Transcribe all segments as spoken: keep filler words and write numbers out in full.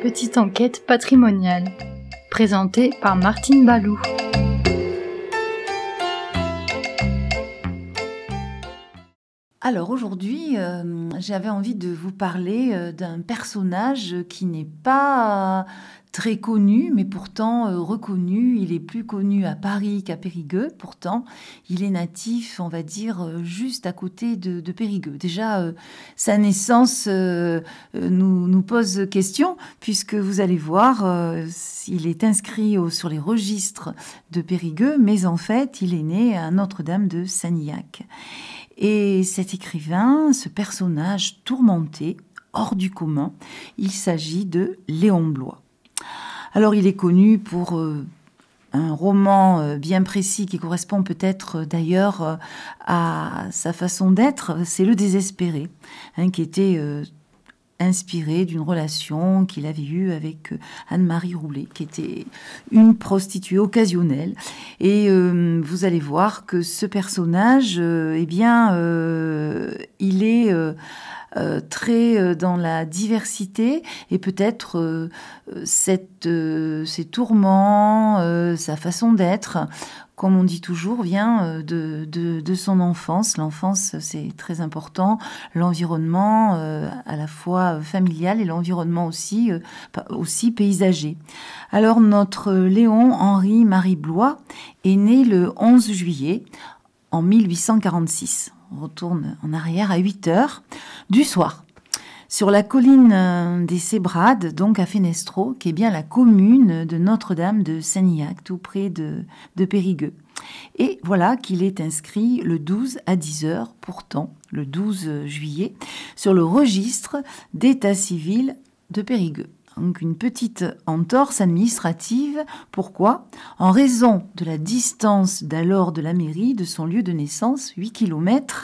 petite enquête patrimoniale, présentée par Martine Balou. Alors aujourd'hui, euh, j'avais envie de vous parler euh, d'un personnage qui n'est pas euh, très connu, mais pourtant euh, reconnu. Il est plus connu à Paris qu'à Périgueux. Pourtant, il est natif, on va dire, euh, juste à côté de, de Périgueux. Déjà, euh, sa naissance euh, euh, nous, nous pose question, puisque vous allez voir, euh, il est inscrit au, sur les registres de Périgueux, mais en fait, il est né à Notre-Dame de Sanilhac. Et cet écrivain, ce personnage tourmenté, hors du commun, il s'agit de Léon Bloy. Alors il est connu pour euh, un roman euh, bien précis qui correspond peut-être euh, d'ailleurs euh, à sa façon d'être, c'est Le Désespéré, hein, qui était euh, inspiré d'une relation qu'il avait eue avec Anne-Marie Roulet, qui était une prostituée occasionnelle. Et euh, vous allez voir que ce personnage, euh, eh bien, euh, il est euh, euh, très euh, dans la diversité et peut-être euh, cette, euh, ses tourments, euh, sa façon d'être, comme on dit toujours, vient de, de, de son enfance. L'enfance, c'est très important. L'environnement, euh, à la fois familial et l'environnement aussi, euh, aussi paysager. Alors, notre Léon Henri-Marie Bloy est né le onze juillet en mille huit cent quarante-six. On retourne en arrière à huit heures du soir. Sur la colline des Sébrades, donc à Fenestraux, qui est bien la commune de Notre-Dame de Sanilhac, tout près de, de Périgueux. Et voilà qu'il est inscrit le douze à dix heures, pourtant, le douze juillet, sur le registre d'état civil de Périgueux. Donc une petite entorse administrative. Pourquoi ? En raison de la distance d'alors de la mairie de son lieu de naissance, huit kilomètres,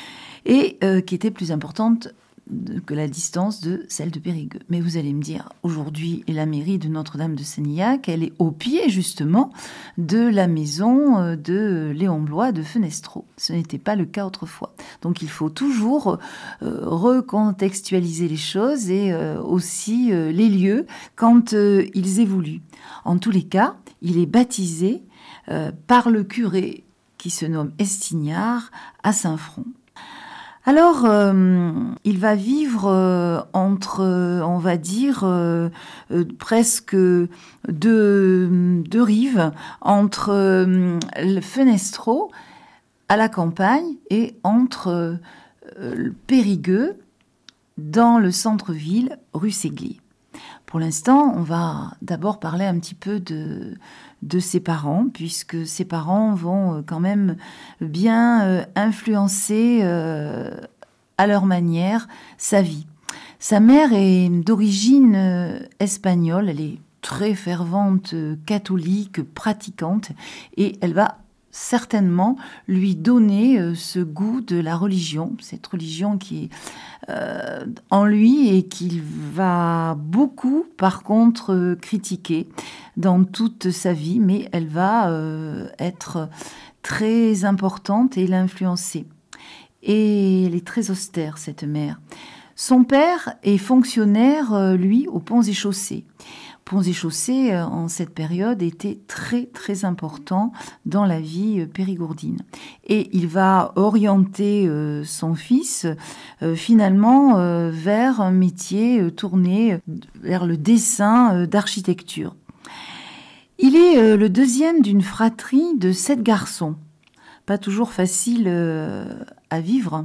et euh, qui était plus importante que la distance de celle de Périgueux. Mais vous allez me dire, aujourd'hui, la mairie de Notre-Dame de Sanilhac, elle est au pied, justement, de la maison de Léon Bloy de Fenestraux. Ce n'était pas le cas autrefois. Donc, il faut toujours euh, recontextualiser les choses et euh, aussi euh, les lieux quand euh, ils évoluent. En tous les cas, il est baptisé euh, par le curé qui se nomme Estignard à Saint-Front. Alors, euh, il va vivre euh, entre, euh, on va dire, euh, euh, presque deux, deux rives, entre euh, le Fenestraux à la campagne et entre euh, Périgueux dans le centre-ville, rue Séglier. Pour l'instant, on va d'abord parler un petit peu de, de ses parents, puisque ses parents vont quand même bien euh, influencer euh, à leur manière sa vie. Sa mère est d'origine euh, espagnole, elle est très fervente, euh, catholique, pratiquante, et elle va certainement lui donner euh, ce goût de la religion, cette religion qui est euh, en lui et qu'il va beaucoup, par contre, euh, critiquer dans toute sa vie, mais elle va euh, être très importante et l'influencer. Et elle est très austère, cette mère. Son père est fonctionnaire, euh, lui, aux Ponts et Chaussées. Ponts et Chaussées, euh, en cette période, était très, très important dans la vie euh, périgourdine. Et il va orienter euh, son fils, euh, finalement, euh, vers un métier euh, tourné euh, vers le dessin euh, d'architecture. Il est euh, le deuxième d'une fratrie de sept garçons. Pas toujours facile euh, à vivre.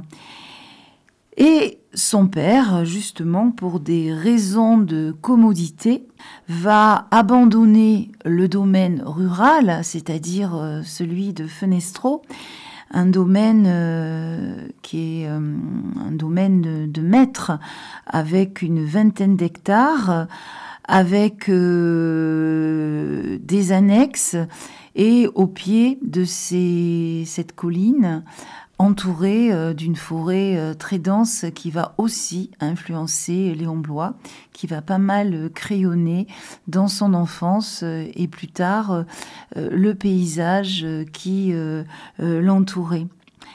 Et son père, justement, pour des raisons de commodité, va abandonner le domaine rural, c'est-à-dire euh, celui de Fenestraux, un domaine euh, qui est euh, un domaine de, de maître avec une vingtaine d'hectares, avec euh, des annexes, et au pied de ces, cette colline, entourée euh, d'une forêt euh, très dense qui va aussi influencer Léon Bloy, qui va pas mal euh, crayonner dans son enfance euh, et plus tard euh, euh, le paysage euh, qui euh, euh, l'entourait.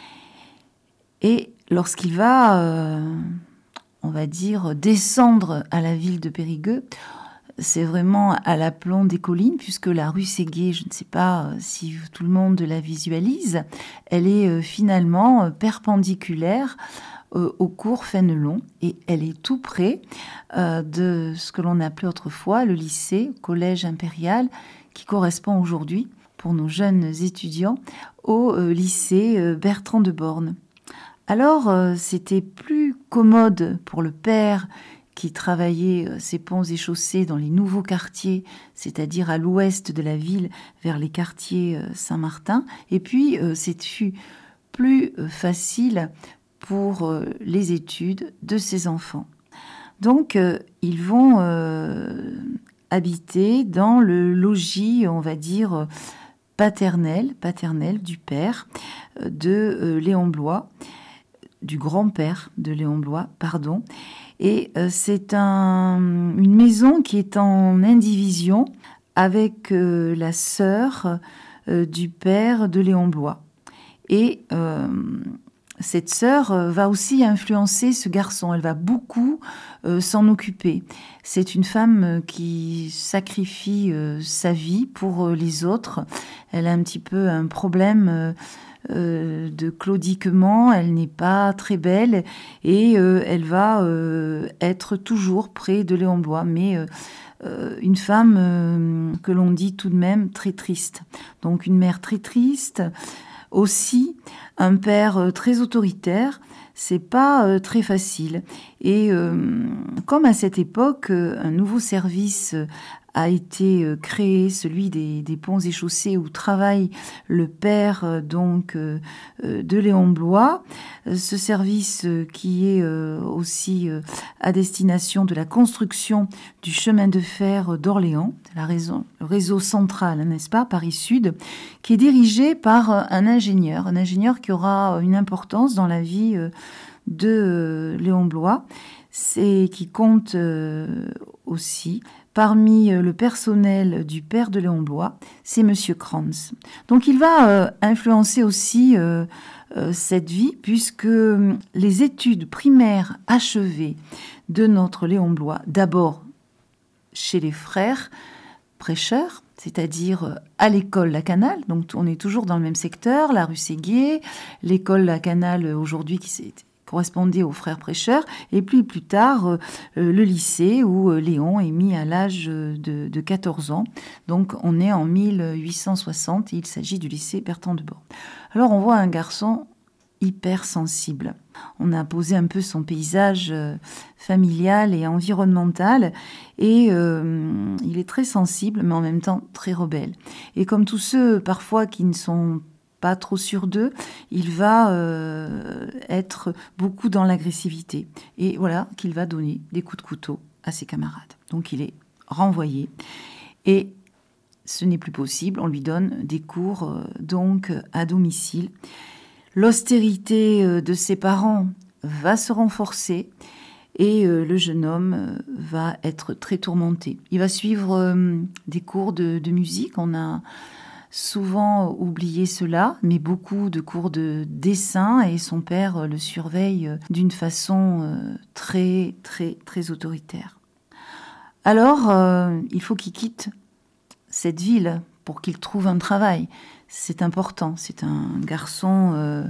Et lorsqu'il va, euh, on va dire, descendre à la ville de Périgueux, c'est vraiment à l'aplomb des collines, puisque la rue Séguier, je ne sais pas si tout le monde la visualise, elle est finalement perpendiculaire au cours Fénelon, et elle est tout près euh, de ce que l'on appelait autrefois le lycée, collège impérial, qui correspond aujourd'hui, pour nos jeunes étudiants, au euh, lycée euh, Bertrand de Born. Alors, euh, c'était plus commode pour le père qui travaillait euh, ses ponts et chaussées dans les nouveaux quartiers, c'est-à-dire à l'ouest de la ville, vers les quartiers euh, Saint-Martin, et puis euh, c'est fut plus euh, facile pour euh, les études de ses enfants. Donc, euh, ils vont euh, habiter dans le logis, on va dire, paternel, paternel du père euh, de euh, Léon Bloy, du grand-père de Léon Bloy, pardon. Et euh, c'est un, une maison qui est en indivision avec euh, la sœur euh, du père de Léon Bloy. Et euh, cette sœur va aussi influencer ce garçon. Elle va beaucoup euh, s'en occuper. C'est une femme qui sacrifie euh, sa vie pour euh, les autres. Elle a un petit peu un problème euh, euh, de claudiquement. Elle n'est pas très belle et euh, elle va euh, être toujours près de Léon Bloy. Mais euh, euh, une femme euh, que l'on dit tout de même très triste. Donc une mère très triste. Aussi, un père très autoritaire, c'est pas euh, très facile. Et euh, comme à cette époque, un nouveau service a été créé, celui des, des ponts et chaussées, où travaille le père donc euh, de Léon Bloy. Ce service qui est euh, aussi euh, à destination de la construction du chemin de fer d'Orléans, la raison, le réseau central, n'est-ce pas, Paris-Sud, qui est dirigé par un ingénieur, un ingénieur qui aura une importance dans la vie euh, de euh, Léon Bloy, c'est qui compte euh, aussi parmi le personnel du père de Léon Bloy, c'est Monsieur Kranz. Donc il va euh, influencer aussi euh, euh, cette vie, puisque les études primaires achevées de notre Léon Bloy, d'abord chez les frères prêcheurs, c'est-à-dire à l'école La Canale, donc on est toujours dans le même secteur, la rue Séguier, l'école La Canale aujourd'hui qui s'est correspondait aux frères prêcheurs, et puis plus tard euh, le lycée où euh, Léon est mis à l'âge de, de quatorze ans. Donc on est en mille huit cent soixante et il s'agit du lycée Bertrand de Born. Alors on voit un garçon hyper sensible. On a posé un peu son paysage euh, familial et environnemental et euh, il est très sensible mais en même temps très rebelle. Et comme tous ceux parfois qui ne sont pas trop sûr d'eux, il va euh, être beaucoup dans l'agressivité. Et voilà qu'il va donner des coups de couteau à ses camarades. Donc il est renvoyé. Et ce n'est plus possible, on lui donne des cours euh, donc à domicile. L'austérité euh, de ses parents va se renforcer et euh, le jeune homme euh, va être très tourmenté. Il va suivre euh, des cours de, de musique. On a souvent oublié cela, mais beaucoup de cours de dessin et son père le surveille d'une façon très, très, très autoritaire. Alors, euh, il faut qu'il quitte cette ville pour qu'il trouve un travail. C'est important, c'est un garçon euh,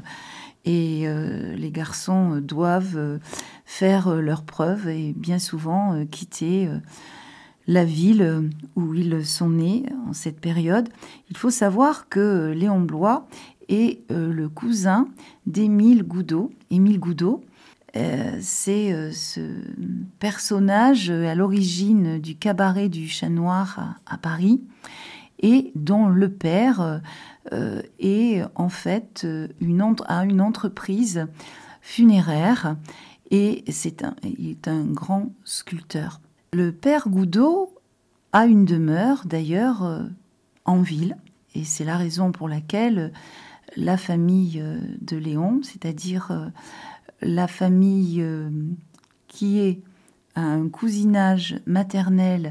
et euh, les garçons doivent euh, faire leurs preuves et bien souvent euh, quitter euh, la ville où ils sont nés en cette période. Il faut savoir que Léon Bloy est euh, le cousin d'Émile Goudot. Émile Goudot, euh, c'est euh, ce personnage à l'origine du cabaret du Chat Noir à, à Paris et dont le père euh, est en fait une, a une entreprise funéraire et c'est un, il est un grand sculpteur. Le père Goudot a une demeure, d'ailleurs, euh, en ville. Et c'est la raison pour laquelle la famille euh, de Léon, c'est-à-dire euh, la famille euh, qui est à un cousinage maternel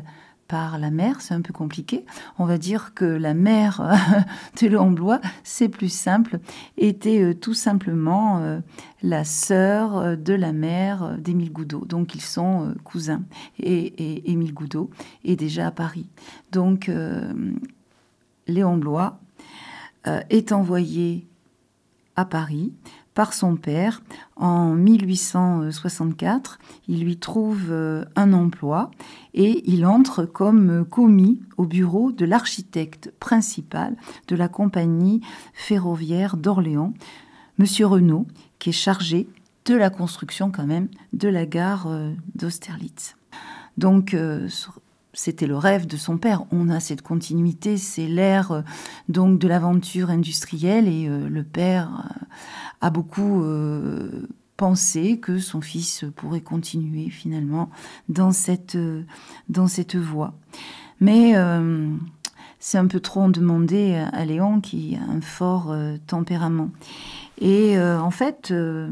par la mère, c'est un peu compliqué. On va dire que la mère de Léon Bloy, c'est plus simple, était euh, tout simplement euh, la sœur de la mère d'Émile Goudot. Donc ils sont euh, cousins. Et, et Émile Goudot est déjà à Paris. Donc euh, Léon Bloy euh, est envoyé à Paris par son père en mille huit cent soixante-quatre. Il lui trouve un emploi et il entre comme commis au bureau de l'architecte principal de la compagnie ferroviaire d'Orléans, Monsieur Renault, qui est chargé de la construction quand même de la gare d'Austerlitz. Donc, euh, c'était le rêve de son père. On a cette continuité, c'est l'ère euh, donc de l'aventure industrielle et euh, le père euh, a beaucoup euh, pensé que son fils pourrait continuer finalement dans cette, euh, dans cette voie. Mais euh, c'est un peu trop en demander à Léon qui a un fort euh, tempérament. Et euh, en fait, euh,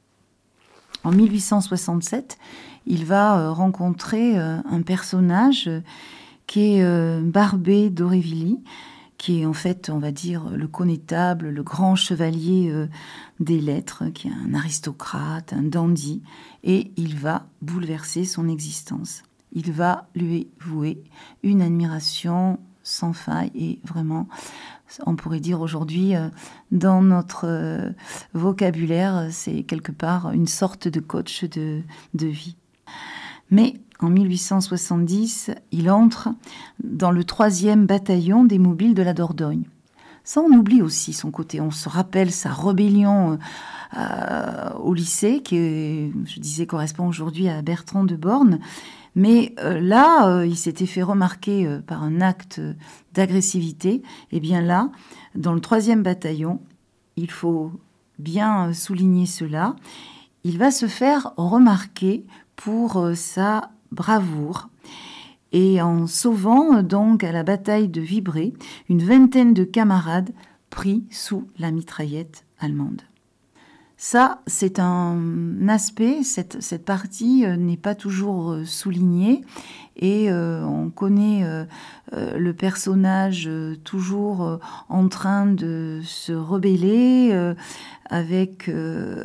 en mille huit cent soixante-sept, il va rencontrer un personnage qui est Barbé d'Aurevilly, qui est en fait, on va dire, le connétable, le grand chevalier des lettres, qui est un aristocrate, un dandy, et il va bouleverser son existence. Il va lui vouer une admiration sans faille et vraiment, on pourrait dire aujourd'hui, dans notre vocabulaire, c'est quelque part une sorte de coach de, de vie. Mais en mille huit cent soixante-dix, il entre dans le troisième bataillon des mobiles de la Dordogne. Ça, on oublie aussi son côté. On se rappelle sa rébellion euh, au lycée, qui, je disais, correspond aujourd'hui à Bertrand de Born. Mais euh, là, euh, il s'était fait remarquer euh, par un acte d'agressivité. Et bien là, dans le troisième bataillon, il faut bien souligner cela, il va se faire remarquer pour euh, sa bravoure. Et en sauvant donc à la bataille de Vibré une vingtaine de camarades pris sous la mitraillette allemande. Ça, c'est un aspect, cette, cette partie euh, n'est pas toujours euh, soulignée et euh, on connaît euh, euh, le personnage euh, toujours euh, en train de se rebeller euh, avec euh,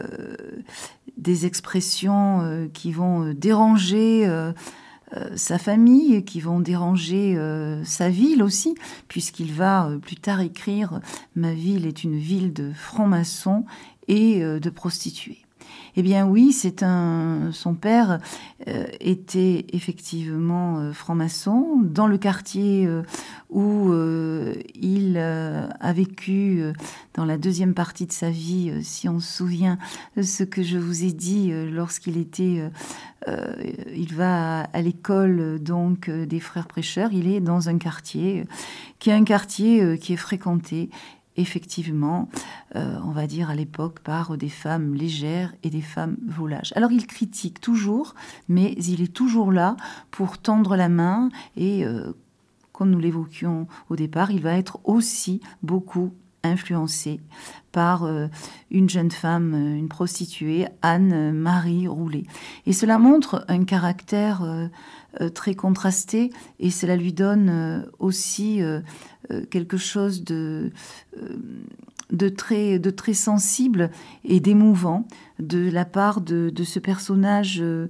des expressions euh, qui vont déranger euh, euh, sa famille, qui vont déranger euh, sa ville aussi, puisqu'il va euh, plus tard écrire « Ma ville est une ville de francs-maçons » et de prostituées. Eh bien oui, c'est un. Son père euh, était effectivement euh, franc-maçon dans le quartier euh, où euh, il euh, a vécu euh, dans la deuxième partie de sa vie, euh, si on se souvient ce que je vous ai dit euh, lorsqu'il était, euh, euh, il va à, à l'école donc euh, des frères prêcheurs. Il est dans un quartier euh, qui est un quartier euh, qui est fréquenté. Effectivement, euh, on va dire à l'époque, par des femmes légères et des femmes volages. Alors il critique toujours, mais il est toujours là pour tendre la main et, euh, comme nous l'évoquions au départ, il va être aussi beaucoup influencé par euh, une jeune femme, une prostituée, Anne-Marie Roulet. Et cela montre un caractère euh, euh, très contrasté et cela lui donne euh, aussi euh, euh, quelque chose de, euh, de, très, de très sensible et d'émouvant de la part de, de ce personnage euh,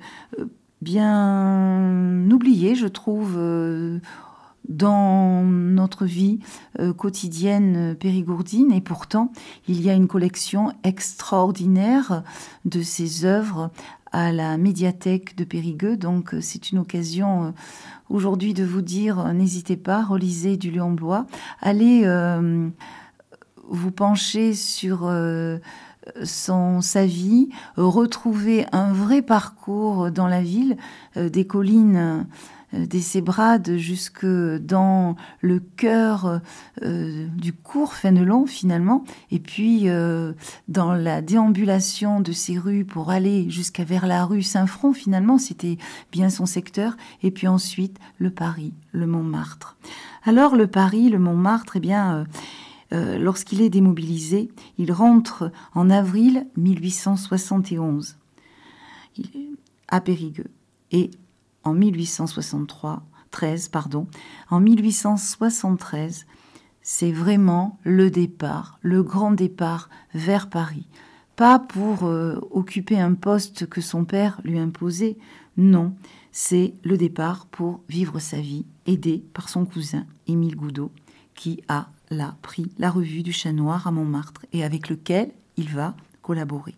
bien oublié, je trouve, euh, dans notre vie euh, quotidienne périgourdine. Et pourtant, il y a une collection extraordinaire de ses œuvres à la médiathèque de Périgueux. Donc, c'est une occasion euh, aujourd'hui de vous dire, euh, n'hésitez pas, relisez du Léon Bloy. Allez euh, vous pencher sur euh, son, sa vie, retrouver un vrai parcours dans la ville, euh, des collines des Sébrades jusque dans le cœur euh, du cours Fénelon finalement, et puis euh, dans la déambulation de ces rues pour aller jusqu'à vers la rue Saint-Front, finalement c'était bien son secteur, et puis ensuite le Paris, le Montmartre. Alors le Paris, le Montmartre, eh bien euh, euh, lorsqu'il est démobilisé, il rentre en avril mille huit cent soixante et onze à Périgueux, et en mille huit cent soixante-trois, treize, pardon, en mille huit cent soixante-treize, c'est vraiment le départ, le grand départ vers Paris. Pas pour euh, occuper un poste que son père lui imposait, non, c'est le départ pour vivre sa vie, aidé par son cousin Émile Goudot, qui a là pris la revue du Chat Noir à Montmartre et avec lequel il va collaborer.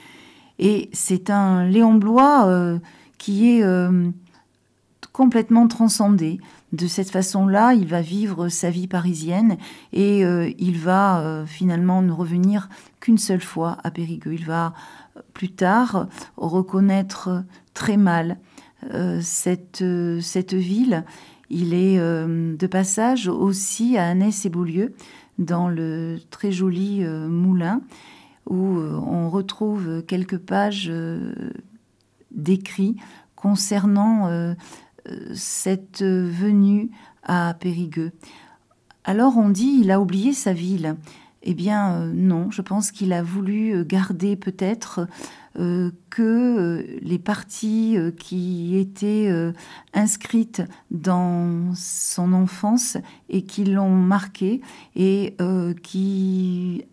Et c'est un Léon Bloy euh, qui est euh, complètement transcendé. De cette façon-là, il va vivre sa vie parisienne et euh, il va euh, finalement ne revenir qu'une seule fois à Périgueux. Il va euh, plus tard reconnaître très mal euh, cette, euh, cette ville. Il est euh, de passage aussi à Annès et Beaulieu, dans le très joli euh, moulin, où euh, on retrouve quelques pages euh, d'écrits concernant euh, cette venue à Périgueux. Alors on dit il a oublié sa ville. Eh bien euh, non, je pense qu'il a voulu garder peut-être euh, que euh, les parties euh, qui étaient euh, inscrites dans son enfance et qui l'ont marqué et euh, qui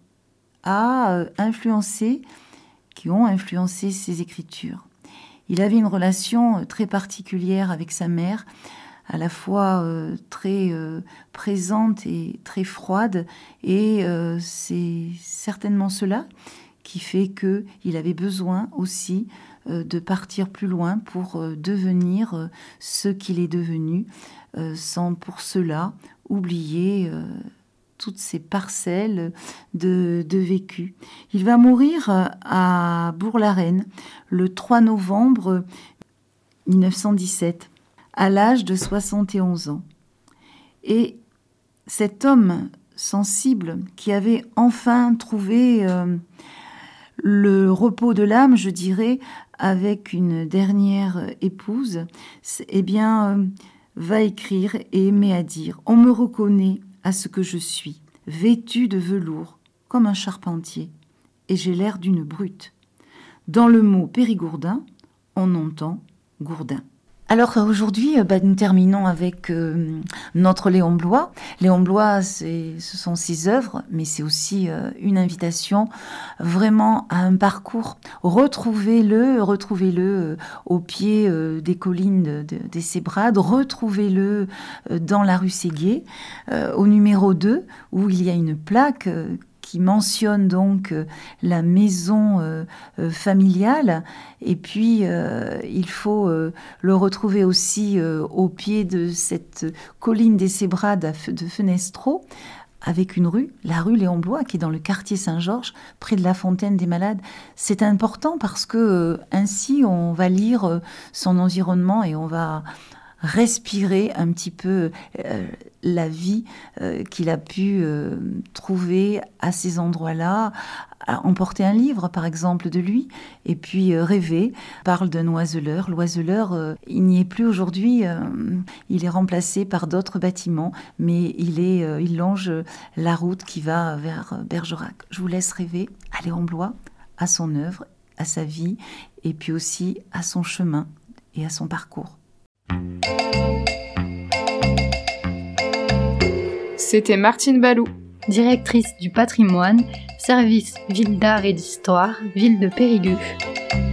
a euh, influencé, qui ont influencé ses écritures. Il avait une relation très particulière avec sa mère, à la fois euh, très euh, présente et très froide, et euh, c'est certainement cela qui fait qu'il avait besoin aussi euh, de partir plus loin pour euh, devenir euh, ce qu'il est devenu, euh, sans pour cela oublier euh, toutes ces parcelles de, de vécu. Il va mourir à Bourg-la-Reine le trois novembre mille neuf cent dix-sept, à l'âge de soixante et onze ans. Et cet homme sensible qui avait enfin trouvé euh, le repos de l'âme, je dirais, avec une dernière épouse, eh bien, euh, va écrire et aimer à dire « On me reconnaît à ce que je suis, vêtue de velours, comme un charpentier, et j'ai l'air d'une brute. Dans le mot périgourdin, on entend gourdin. » Alors aujourd'hui, bah, nous terminons avec euh, notre Léon Bloy. Léon Bloy, c'est, ce sont ses œuvres, mais c'est aussi euh, une invitation vraiment à un parcours. Retrouvez-le, retrouvez-le euh, au pied euh, des collines de, de, des Sébrades, retrouvez-le euh, dans la rue Séguier, euh, au numéro deux, où il y a une plaque euh, qui mentionne donc euh, la maison euh, euh, familiale. Et puis, euh, il faut euh, le retrouver aussi euh, au pied de cette colline des Sébrades de Fenestraux, avec une rue, la rue Léon Bloy, qui est dans le quartier Saint-Georges, près de la Fontaine des Malades. C'est important parce que euh, ainsi, on va lire euh, son environnement et on va respirer un petit peu euh, la vie euh, qu'il a pu euh, trouver à ces endroits-là, emporter un livre par exemple de lui et puis euh, rêver. Il parle d'un oiseleur. L'oiseleur, euh, il n'y est plus aujourd'hui, euh, il est remplacé par d'autres bâtiments, mais il, est, euh, il longe la route qui va vers Bergerac. Je vous laisse rêver à Léon Bloy, à son œuvre, à sa vie et puis aussi à son chemin et à son parcours. C'était Martine Balou, directrice du patrimoine, service ville d'art et d'histoire, ville de Périgueux.